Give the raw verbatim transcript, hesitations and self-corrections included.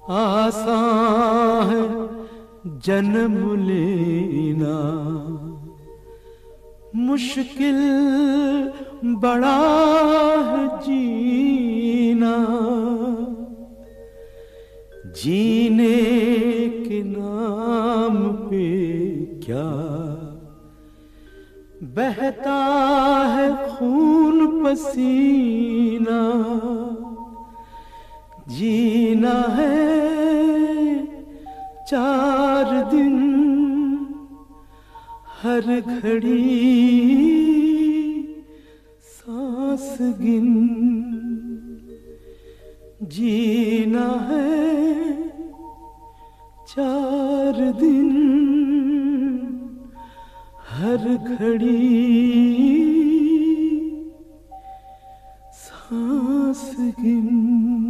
आसान है जन्म लेना, मुश्किल बड़ा है जीना। जीने के नाम पे क्या बहता है खून पसीना। जीना है चार दिन हर घड़ी सांस गिन। जीना है चार दिन हर घड़ी सांस गिन।